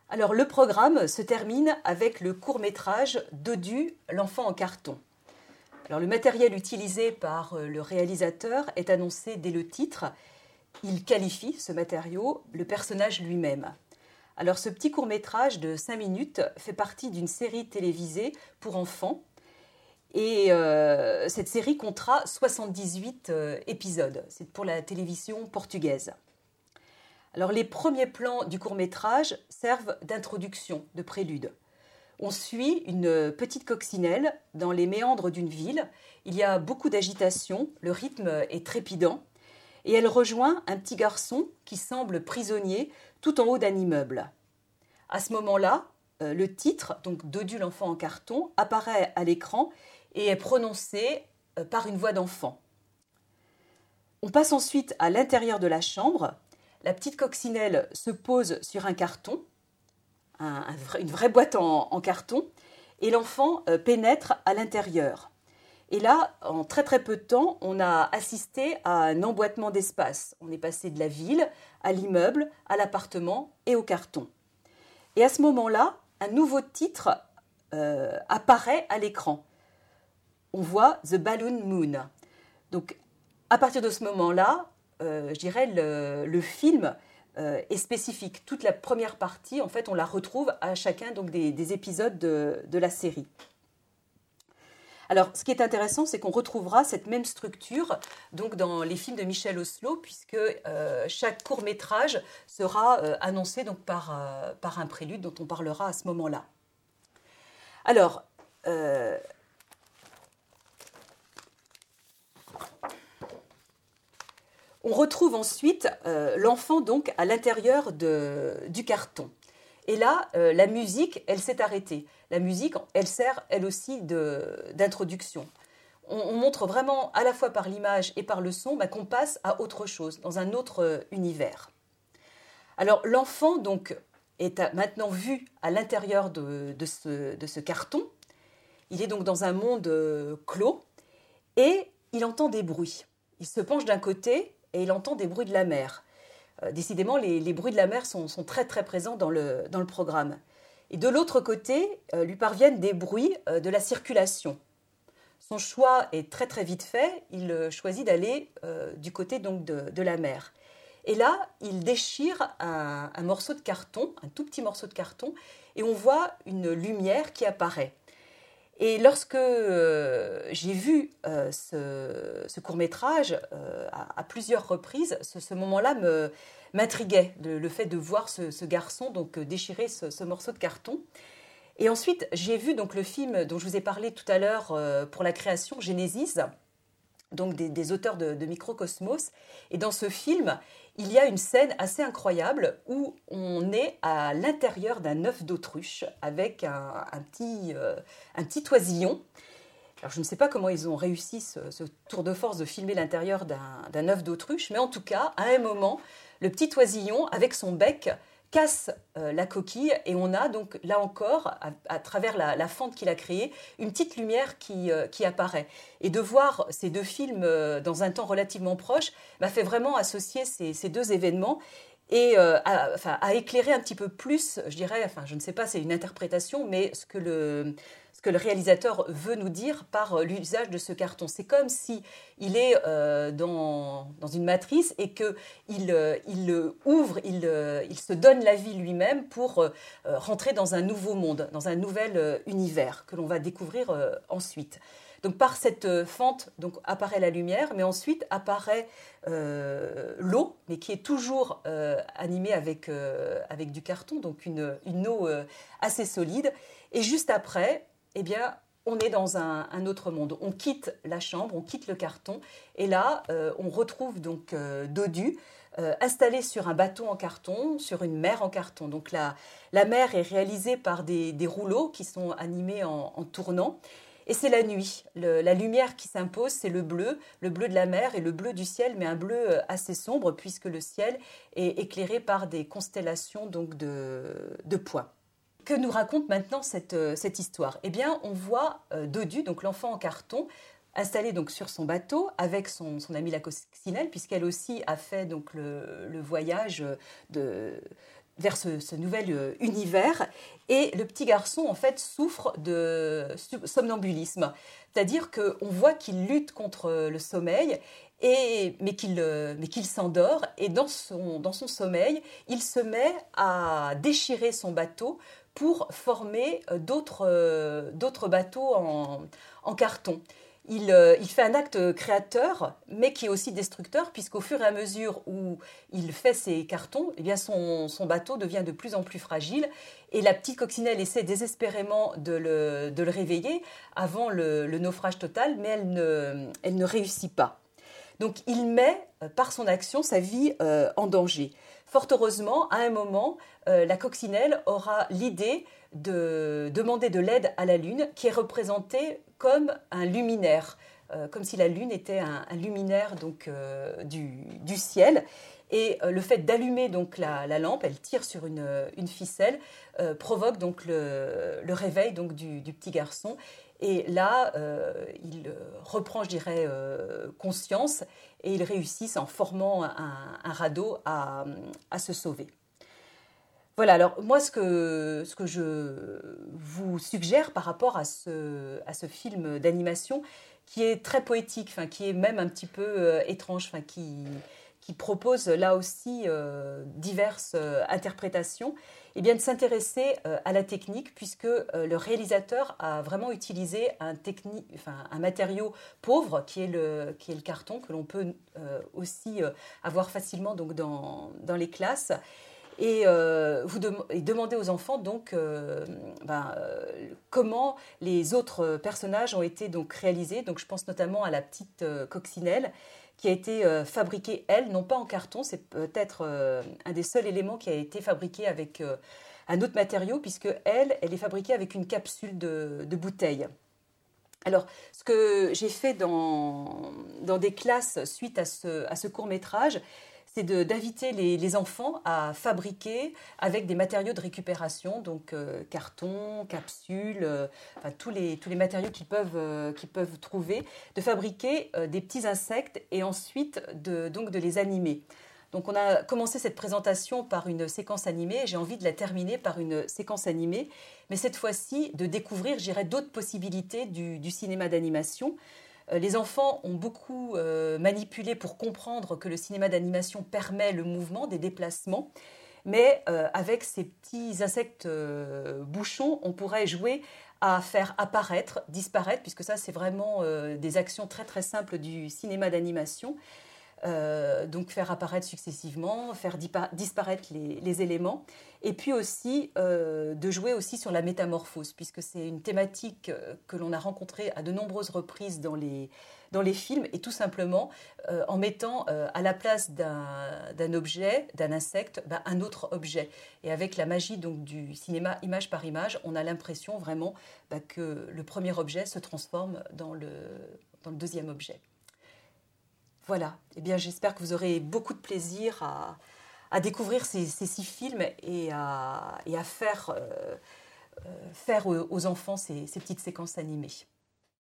Alors le programme se termine avec le court-métrage Dodu, l'enfant en carton. Alors le matériel utilisé par le réalisateur est annoncé dès le titre. Il qualifie ce matériau le personnage lui-même. Alors ce petit court-métrage de 5 minutes fait partie d'une série télévisée pour enfants. Et cette série comptera 78 épisodes. C'est pour la télévision portugaise. Alors les premiers plans du court-métrage servent d'introduction, de prélude. On suit une petite coccinelle dans les méandres d'une ville. Il y a beaucoup d'agitation, le rythme est trépidant. Et elle rejoint un petit garçon qui semble prisonnier tout en haut d'un immeuble. À ce moment-là, le titre, donc Dodu l'enfant en carton, apparaît à l'écran et est prononcé par une voix d'enfant. On passe ensuite à l'intérieur de la chambre. La petite coccinelle se pose sur un carton, une vraie boîte en carton, et l'enfant pénètre à l'intérieur. Et là, en très très peu de temps, on a assisté à un emboîtement d'espace. On est passé de la ville à l'immeuble, à l'appartement et au carton. Et à ce moment-là, un nouveau titre apparaît à l'écran. On voit The Balloon Moon. Donc, à partir de ce moment-là, je dirais le film est spécifique. Toute la première partie, en fait, on la retrouve à chacun donc, des épisodes de la série. Alors, ce qui est intéressant, c'est qu'on retrouvera cette même structure donc, dans les films de Michel Oslo, puisque chaque court-métrage sera annoncé donc, par un prélude dont on parlera à ce moment-là. Alors, on retrouve ensuite l'enfant donc à l'intérieur du carton. Et là, la musique, elle s'est arrêtée. La musique, elle sert, elle aussi, d'introduction. On montre vraiment, à la fois par l'image et par le son, qu'on passe à autre chose, dans un autre univers. Alors, l'enfant, donc, est maintenant vu à l'intérieur de ce carton. Il est donc dans un monde clos et il entend des bruits. Il se penche d'un côté et il entend des bruits de la mer. Décidément, les bruits de la mer sont très très présents dans le programme. Et de l'autre côté, lui parviennent des bruits de la circulation. Son choix est très très vite fait. Il choisit d'aller du côté donc de la mer. Et là, il déchire un morceau de carton, un tout petit morceau de carton, et on voit une lumière qui apparaît. Et lorsque j'ai vu ce court-métrage à plusieurs reprises, ce moment-là m'intriguait, le fait de voir ce garçon donc, déchirer ce morceau de carton. Et ensuite, j'ai vu donc, le film dont je vous ai parlé tout à l'heure pour la création, Genesis, donc des auteurs de Microcosmos. Et dans ce film, il y a une scène assez incroyable où on est à l'intérieur d'un œuf d'autruche avec un petit oisillon. Alors, je ne sais pas comment ils ont réussi ce tour de force de filmer l'intérieur d'un œuf d'autruche, mais en tout cas, à un moment, le petit oisillon, avec son bec, casse la coquille et on a donc là encore, à travers la fente qu'il a créée, une petite lumière qui apparaît. Et de voir ces deux films dans un temps relativement proche m'a fait vraiment associer ces deux événements et à éclairer un petit peu plus, je dirais, je ne sais pas, c'est une interprétation, mais ce que le réalisateur veut nous dire par l'usage de ce carton. C'est comme si il est dans une matrice et qu'il ouvre, il se donne la vie lui-même pour rentrer dans un nouveau monde, dans un nouvel univers que l'on va découvrir ensuite. Donc par cette fente donc, apparaît la lumière, mais ensuite apparaît l'eau, mais qui est toujours animée avec du carton, donc une eau assez solide. Et juste après, eh bien, on est dans un autre monde. On quitte la chambre, on quitte le carton, et là, on retrouve donc Dodu installé sur un bateau en carton, sur une mer en carton. Donc la mer est réalisée par des rouleaux qui sont animés en tournant. Et c'est la nuit. La lumière qui s'impose, c'est le bleu de la mer et le bleu du ciel, mais un bleu assez sombre puisque le ciel est éclairé par des constellations donc de points. Que nous raconte maintenant cette histoire ? Eh bien, on voit Dodu, donc l'enfant en carton, installée donc sur son bateau avec son amie la coccinelle, puisqu'elle aussi a fait donc le voyage vers ce nouvel univers. Et le petit garçon, en fait, souffre de somnambulisme. C'est-à-dire qu'on voit qu'il lutte contre le sommeil, mais qu'il s'endort. Et dans son sommeil, il se met à déchirer son bateau pour former d'autres bateaux en carton. Il fait un acte créateur, mais qui est aussi destructeur, puisqu'au fur et à mesure où il fait ses cartons, eh bien son bateau devient de plus en plus fragile. Et la petite coccinelle essaie désespérément de le réveiller avant le naufrage total, mais elle ne réussit pas. Donc il met, par son action, sa vie en danger. Fort heureusement, à un moment, la coccinelle aura l'idée de demander de l'aide à la Lune, qui est représentée comme un luminaire, comme si la Lune était un luminaire donc, du ciel. Et le fait d'allumer donc la lampe, elle tire sur une ficelle, provoque donc le réveil donc, du petit garçon. Et là, il reprend, je dirais, conscience et ils réussissent en formant un radeau à se sauver. Voilà, alors moi ce que je vous suggère par rapport à ce film d'animation qui est très poétique, enfin, qui est même un petit peu étrange, enfin, qui propose là aussi diverses interprétations, et bien de s'intéresser à la technique puisque le réalisateur a vraiment utilisé un matériau pauvre qui est le carton que l'on peut aussi avoir facilement donc, dans les classes. Et demander aux enfants donc comment les autres personnages ont été donc réalisés. Donc je pense notamment à la petite coccinelle qui a été fabriquée, elle, non pas en carton, c'est peut-être un des seuls éléments qui a été fabriqué avec un autre matériau, puisque elle est fabriquée avec une capsule de bouteille. Alors, ce que j'ai fait dans des classes suite à ce court-métrage, c'est d'inviter les enfants à fabriquer avec des matériaux de récupération, donc carton, capsules, enfin, tous les matériaux qu'ils peuvent trouver, de fabriquer des petits insectes et ensuite donc de les animer. Donc on a commencé cette présentation par une séquence animée et j'ai envie de la terminer par une séquence animée, mais cette fois-ci de découvrir, je dirais, d'autres possibilités du cinéma d'animation. Les enfants ont beaucoup manipulé pour comprendre que le cinéma d'animation permet le mouvement, des déplacements, mais avec ces petits insectes bouchons, on pourrait jouer à faire apparaître, disparaître, puisque ça c'est vraiment des actions très très simples du cinéma d'animation. Donc faire apparaître successivement, faire disparaître les éléments, et puis aussi de jouer aussi sur la métamorphose, puisque c'est une thématique que l'on a rencontrée à de nombreuses reprises dans les films, et tout simplement en mettant à la place d'un objet, d'un insecte, un autre objet. Et avec la magie donc, du cinéma image par image, on a l'impression vraiment que le premier objet se transforme dans le deuxième objet. Voilà, eh bien, j'espère que vous aurez beaucoup de plaisir à découvrir ces 6 films et à faire aux enfants ces petites séquences animées.